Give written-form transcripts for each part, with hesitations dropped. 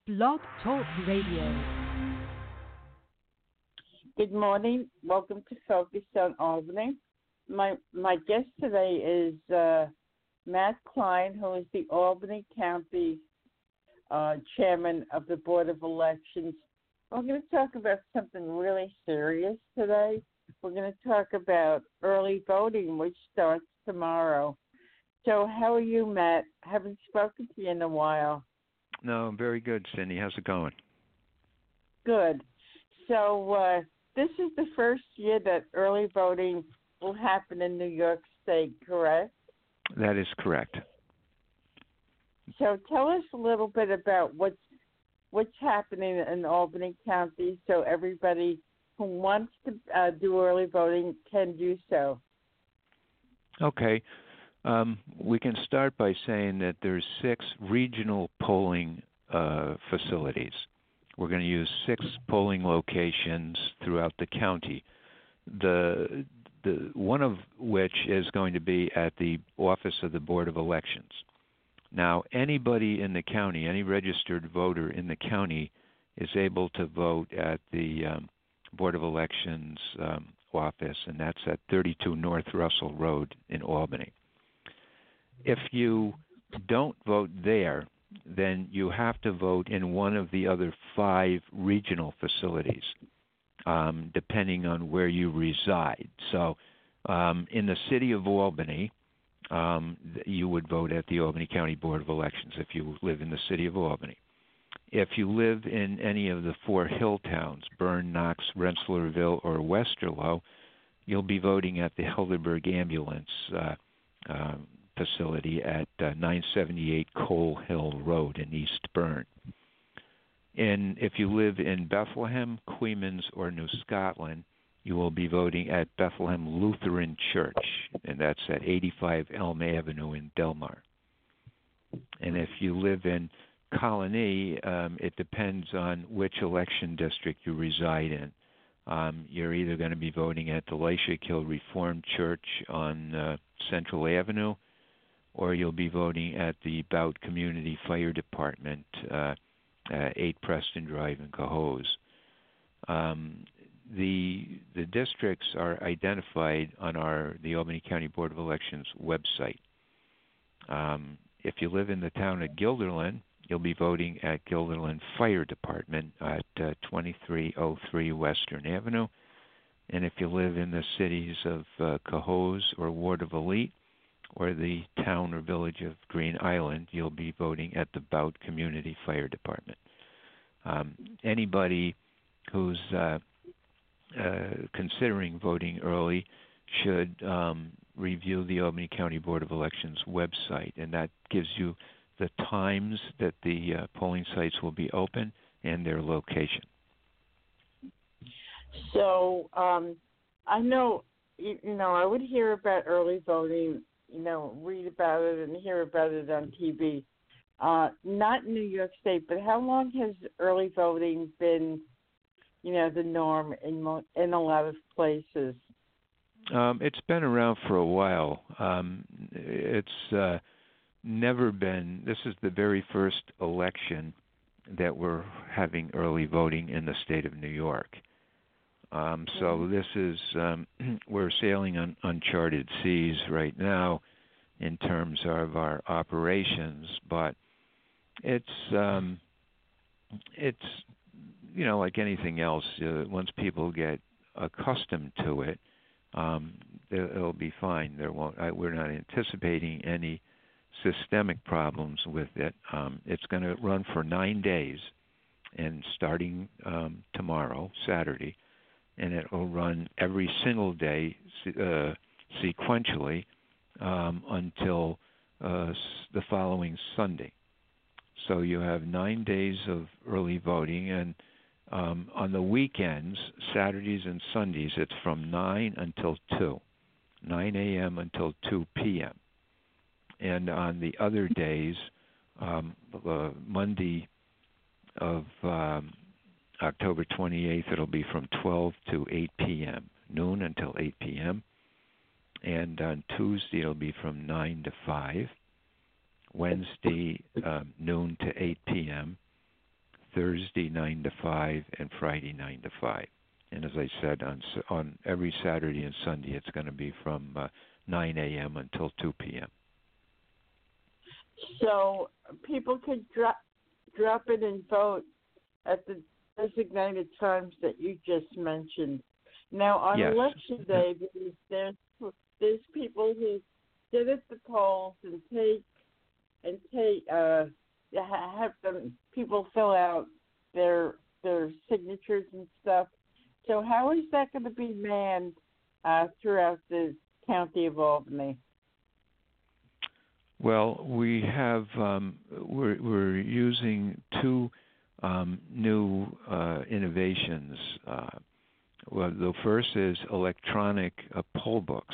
Blog Talk Radio. Good morning. Welcome to Focus on Albany. My guest today is Matt Klein, who is the Albany County Chairman of the Board of Elections. We're going to talk about something really serious today. We're going to talk about early voting, which starts tomorrow. So how are you, Matt? Haven't spoken to you in a while. No, I'm very good, Cindy. How's it going? Good. So this is the first year that early voting will happen in New York State, correct? That is correct. So tell us a little bit about what's happening in Albany County so everybody who wants to do early voting can do so. Okay. We can start by saying that there's 6 regional polling facilities. We're going to use 6 polling locations throughout the county. The one of which is going to be at the office of the Board of Elections. Now, anybody in the county, any registered voter in the county, is able to vote at the Board of Elections office, and that's at 32 North Russell Road in Albany. If you don't vote there, then you have to vote in one of the other 5 regional facilities, depending on where you reside. So in the city of Albany, you would vote at the Albany County Board of Elections if you live in the city of Albany. If you live in any of the 4 hill towns, Bern, Knox, Rensselaerville, or Westerlo, you'll be voting at the Helderberg Ambulance facility at 978 Coal Hill Road in East Bern. And if you live in Bethlehem, Queens, or New Scotland, you will be voting at Bethlehem Lutheran Church, and that's at 85 Elm Avenue in Delmar. And if you live in Colony, it depends on which election district you reside in. You're either going to be voting at the Leishakill Reformed Church on Central Avenue, or you'll be voting at the Bout Community Fire Department, 8 Preston Drive in Cohoes. The districts are identified on the Albany County Board of Elections website. If you live in the town of Guilderland, you'll be voting at Guilderland Fire Department at 2303 Western Avenue. And if you live in the cities of Cohoes or Ward of Elite, or the town or village of Green Island, you'll be voting at the Bout Community Fire Department. Anybody who's considering voting early should review the Albany County Board of Elections website, and that gives you the times that the polling sites will be open and their location. So I know, I would hear about early voting, read about it and hear about it on TV. Not in New York State, but how long has early voting been, the norm in a lot of places? It's been around for a while. It's never been. This is the very first election that we're having early voting in the state of New York. So this is we're sailing on uncharted seas right now in terms of our operations, but it's like anything else. Once people get accustomed to it, it'll be fine. We're not anticipating any systemic problems with it. It's going to run for 9 days, and starting tomorrow, Saturday, and it will run every single day sequentially until the following Sunday. So you have 9 days of early voting, and on the weekends, Saturdays and Sundays, it's from 9 until 2, 9 a.m. until 2 p.m. And on the other days, Monday of October 28th, it'll be from 12 to 8 p.m., noon until 8 p.m. And on Tuesday, it'll be from 9 to 5. Wednesday, noon to 8 p.m. Thursday 9 to 5 and Friday 9 to 5. And as I said, on every Saturday and Sunday, it's going to be from 9 a.m. until 2 p.m. So people could drop in and vote at the designated times that you just mentioned. Now, on Yes. Election Day, there's people who sit at the polls and have them people fill out their signatures and stuff. So how is that going to be manned throughout the county of Albany? Well, we have we're using two new innovations. Well, the first is electronic poll books.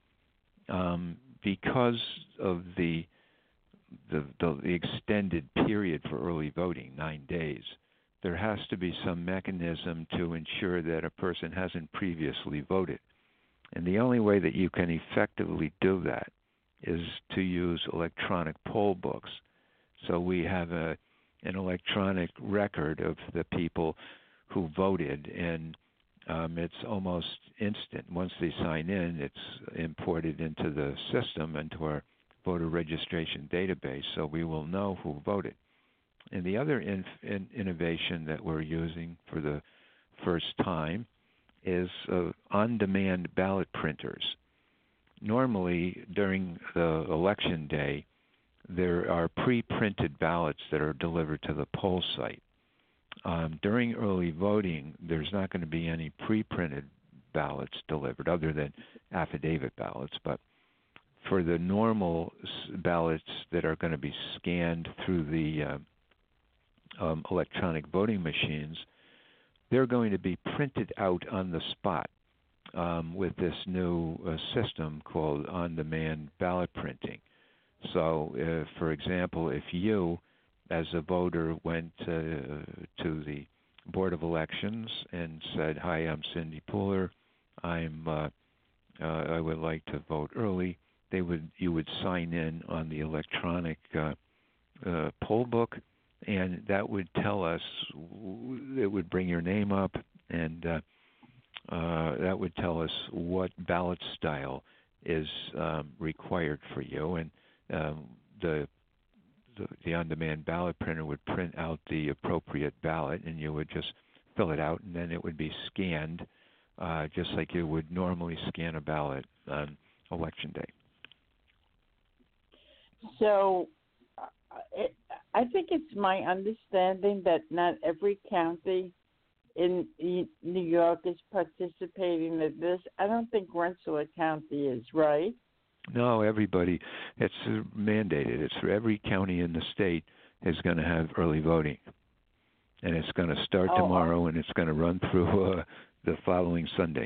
Because of the extended period for early voting, 9 days, there has to be some mechanism to ensure that a person hasn't previously voted. And the only way that you can effectively do that is to use electronic poll books. So we have an electronic record of the people who voted, and it's almost instant. Once they sign in, it's imported into the system, into our voter registration database, so we will know who voted. And the other innovation that we're using for the first time is on-demand ballot printers. Normally, during the election day, there are pre-printed ballots that are delivered to the poll site. During early voting, there's not going to be any pre-printed ballots delivered other than affidavit ballots. But for the normal ballots that are going to be scanned through the electronic voting machines, they're going to be printed out on the spot with this new system called on-demand ballot printing. So, for example, if you, as a voter, went to the Board of Elections and said, "Hi, I'm Cindy Pooler. I would like to vote early," you would sign in on the electronic poll book, and that would tell us. It would bring your name up, and that would tell us what ballot style is required for you, and the on-demand ballot printer would print out the appropriate ballot, and you would just fill it out, and then it would be scanned just like you would normally scan a ballot on Election Day. So I think it's my understanding that not every county in New York is participating in this. I don't think Rensselaer County is, right? No, everybody. It's mandated. It's for every county in the state is going to have early voting. And it's going to start tomorrow, and it's going to run through the following Sunday.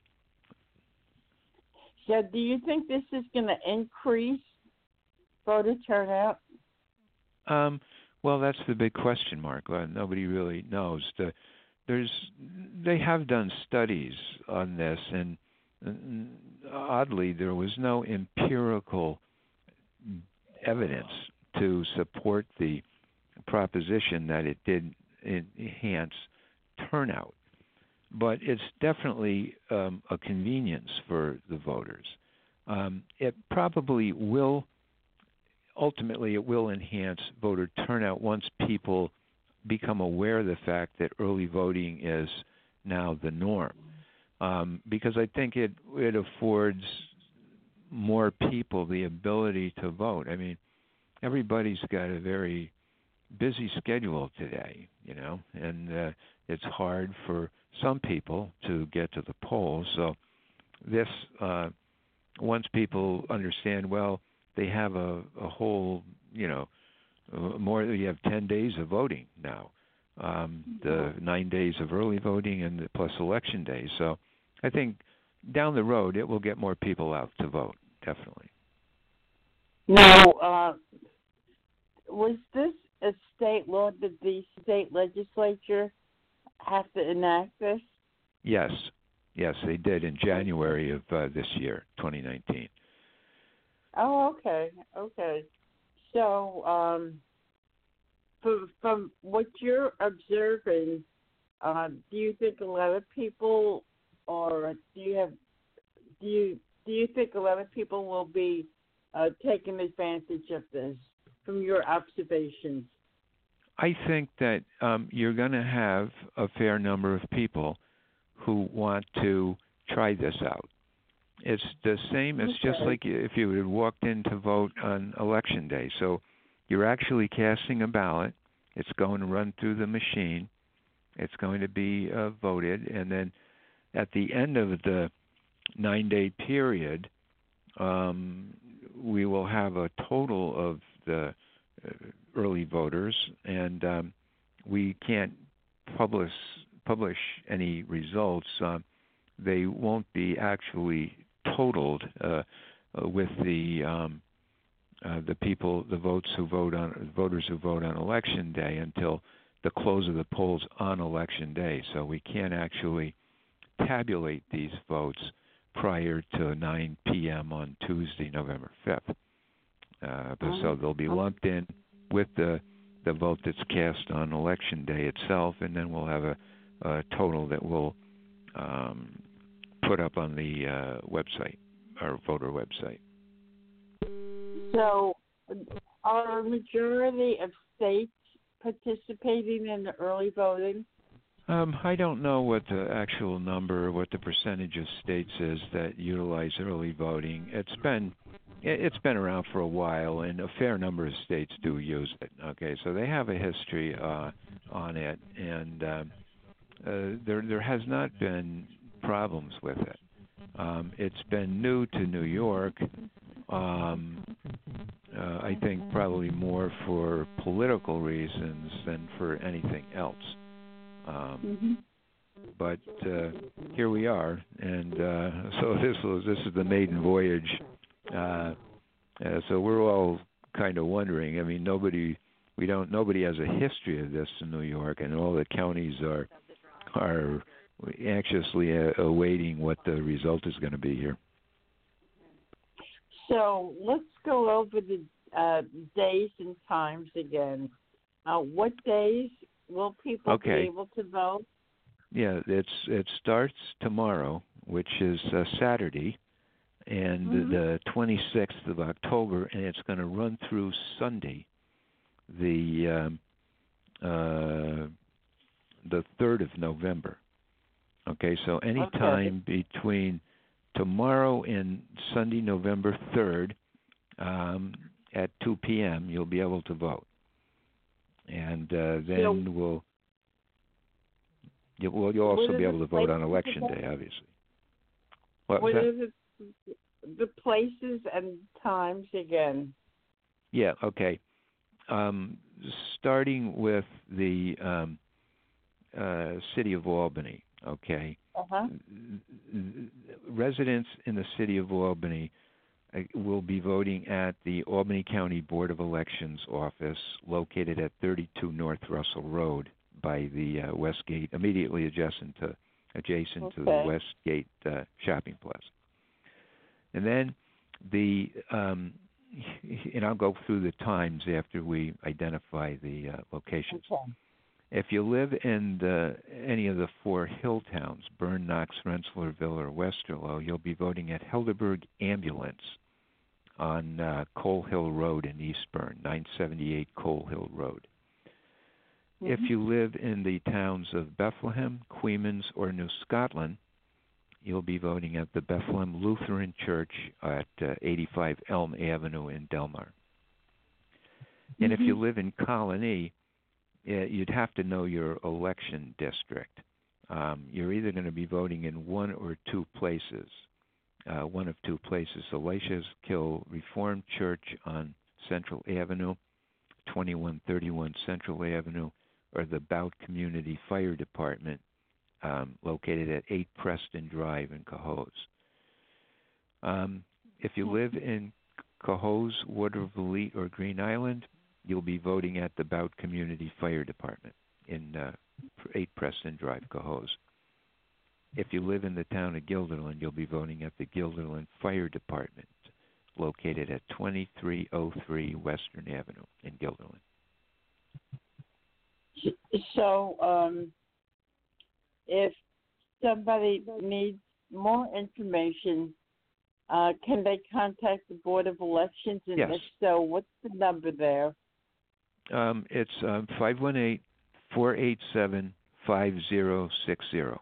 So do you think this is going to increase voter turnout? Well, that's the big question mark. Nobody really knows. They have done studies on this, and oddly, there was no empirical evidence to support the proposition that it did enhance turnout. But it's definitely a convenience for the voters. It probably will, ultimately, it will enhance voter turnout once people become aware of the fact that early voting is now the norm. Because I think it affords more people the ability to vote. I mean, everybody's got a very busy schedule today, and it's hard for some people to get to the polls. So this, once people understand, well, they have a whole, you have 10 days of voting now, the 9 days of early voting and plus election day. So I think down the road it will get more people out to vote, definitely. Now, was this a state law? Did the state legislature have to enact this? Yes, they did in January of this year, 2019. Oh, okay. So, from what you're observing, do you think a lot of people, or do you think a lot of people will be taking advantage of this from your observations? I think that you're going to have a fair number of people who want to try this out. It's the same. It's just like if you had walked in to vote on Election Day. So you're actually casting a ballot. It's going to run through the machine. It's going to be voted. And then at the end of the 9-day period, we will have a total of the early voters, and we can't publish any results. They won't be actually totaled with the people, the voters who vote on Election Day until the close of the polls on Election Day. So we can't actually tabulate these votes prior to 9 p.m. on Tuesday, November 5th. So they'll be lumped in with the vote that's cast on Election Day itself, and then we'll have a total that we'll put up on the website, our voter website. So are a majority of states participating in the early voting? I don't know what the actual number, what the percentage of states is that utilize early voting. It's been around for a while, and a fair number of states do use it. Okay, so they have a history on it, and there has not been problems with it. It's been new to New York. I think probably more for political reasons than for anything else. But here we are, and so this is the maiden voyage. So we're all kind of wondering. I mean, nobody has a history of this in New York, and all the counties are anxiously awaiting what the result is going to be here. So let's go over the days and times again. What days will people be able to vote? Yeah, it starts tomorrow, which is Saturday, and the 26th of October, and it's going to run through Sunday, the 3rd of November. Okay, so any time between tomorrow and Sunday, November 3rd, at 2 p.m., you'll be able to vote. And then you'll also be able to vote on Election Day, obviously. What are the places and times again? Yeah, okay. Starting with the city of Albany, okay? Residents in the city of Albany will be voting at the Albany County Board of Elections office located at 32 North Russell Road by the Westgate, immediately adjacent to the Westgate shopping plaza. And then and I'll go through the times after we identify the locations. Okay. If you live in any of the 4 hill towns, Bern, Knox, Rensselaerville, or Westerlo, you'll be voting at Helderberg Ambulance on Coal Hill Road in East Bern, 978 Coal Hill Road. If you live in the towns of Bethlehem, Queens, or New Scotland, you'll be voting at the Bethlehem Lutheran Church at 85 Elm Avenue in Delmar. And if you live in Colony, you'd have to know your election district. You're either going to be voting in one or two places. One of two places, Elisha's Kill Reformed Church on Central Avenue, 2131 Central Avenue, or the Bout Community Fire Department located at 8 Preston Drive in Cohoes. If you live in Cohoes, Waterville, or Green Island, you'll be voting at the Bout Community Fire Department in 8 Preston Drive, Cohoes. If you live in the town of Guilderland, you'll be voting at the Guilderland Fire Department, located at 2303 Western Avenue in Guilderland. So, if somebody needs more information, can they contact the Board of Elections? And Yes. if so, what's the number there? It's 518-487-5060.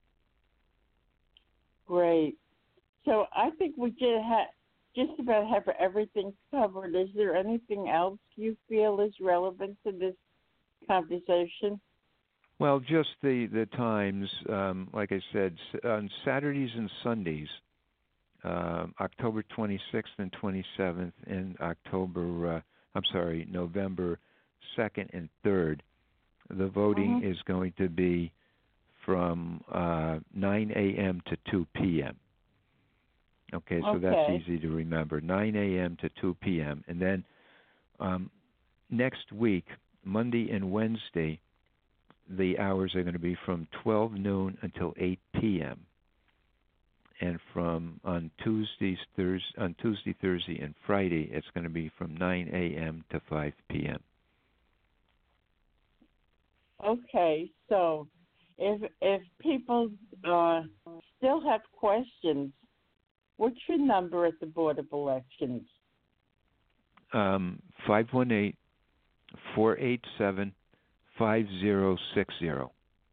Great. So I think we just about have everything covered. Is there anything else you feel is relevant to this conversation? Well, just the times, like I said, on Saturdays and Sundays, October 26th and 27th, and November 2nd and 3rd, the voting is going to be from 9 a.m. to 2 p.m. Okay, so that's easy to remember, 9 a.m. to 2 p.m. And then next week, Monday and Wednesday, the hours are going to be from 12 noon until 8 p.m. And on Tuesday, Thursday, and Friday, it's going to be from 9 a.m. to 5 p.m. Okay, so if people still have questions, what's your number at the Board of Elections? 518-487-5060.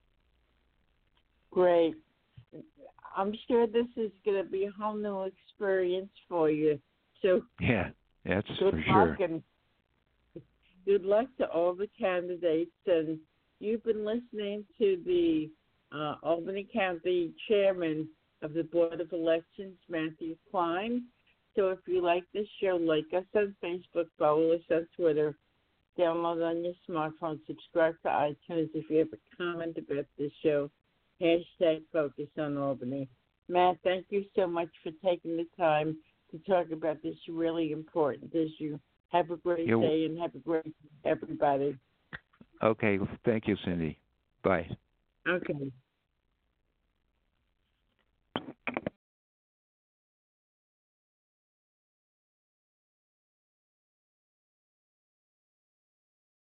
Great. I'm sure this is going to be a whole new experience for you. So yeah, that's good for luck sure. And good luck to all the candidates. And you've been listening to the Albany County Chairman of the Board of Elections, Matthew Klein. So if you like this show, like us on Facebook, follow us on Twitter, download on your smartphone, subscribe to iTunes. If you have a comment about this show, #Focus on Albany. Matt, thank you so much for taking the time to talk about this really important issue. Have a great day and have a great everybody. Okay, thank you, Cindy. Bye. Okay.